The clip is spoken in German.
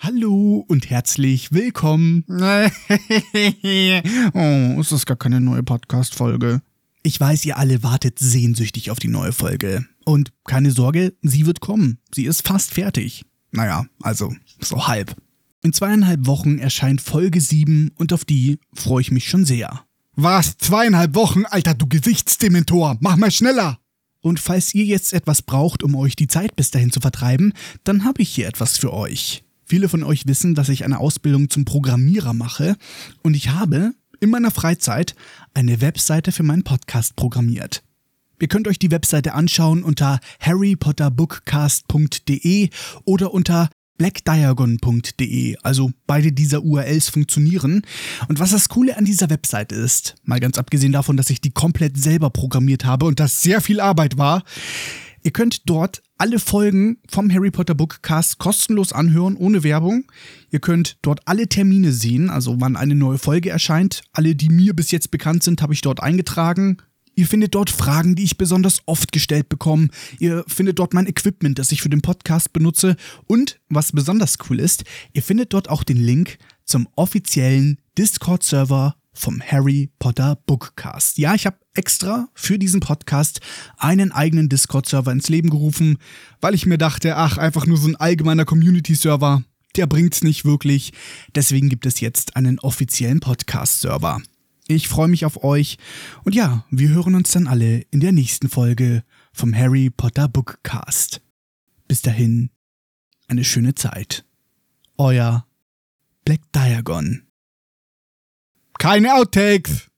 Hallo und herzlich willkommen. Oh, ist das gar keine neue Podcast-Folge? Ich weiß, ihr alle wartet sehnsüchtig auf die neue Folge. Und keine Sorge, sie wird kommen. Sie ist fast fertig. Naja, also so halb. In 2,5 Wochen erscheint Folge 7 und auf die freue ich mich schon sehr. Was? 2,5 Wochen? Alter, du Gesichtsdementor. Mach mal schneller. Und falls ihr jetzt etwas braucht, um euch die Zeit bis dahin zu vertreiben, dann habe ich hier etwas für euch. Viele von euch wissen, dass ich eine Ausbildung zum Programmierer mache und ich habe in meiner Freizeit eine Webseite für meinen Podcast programmiert. Ihr könnt euch die Webseite anschauen unter harrypotterbookcast.de oder unter blackdiagon.de, also beide dieser URLs funktionieren. Und was das Coole an dieser Webseite ist, mal ganz abgesehen davon, dass ich die komplett selber programmiert habe und das sehr viel Arbeit war, ihr könnt dort alle Folgen vom Harry Potter Bookcast kostenlos anhören, ohne Werbung. Ihr könnt dort alle Termine sehen, also wann eine neue Folge erscheint. Alle, die mir bis jetzt bekannt sind, habe ich dort eingetragen. Ihr findet dort Fragen, die ich besonders oft gestellt bekomme. Ihr findet dort mein Equipment, das ich für den Podcast benutze. Und, was besonders cool ist, ihr findet dort auch den Link zum offiziellen Discord-Server vom Harry Potter Bookcast. Ja, ich habe extra für diesen Podcast einen eigenen Discord-Server ins Leben gerufen, weil ich mir dachte, einfach nur so ein allgemeiner Community-Server, der bringt's nicht wirklich. Deswegen gibt es jetzt einen offiziellen Podcast-Server. Ich freue mich auf euch und ja, wir hören uns dann alle in der nächsten Folge vom Harry Potter Bookcast. Bis dahin, eine schöne Zeit. Euer Black Diagon. Keine Outtakes.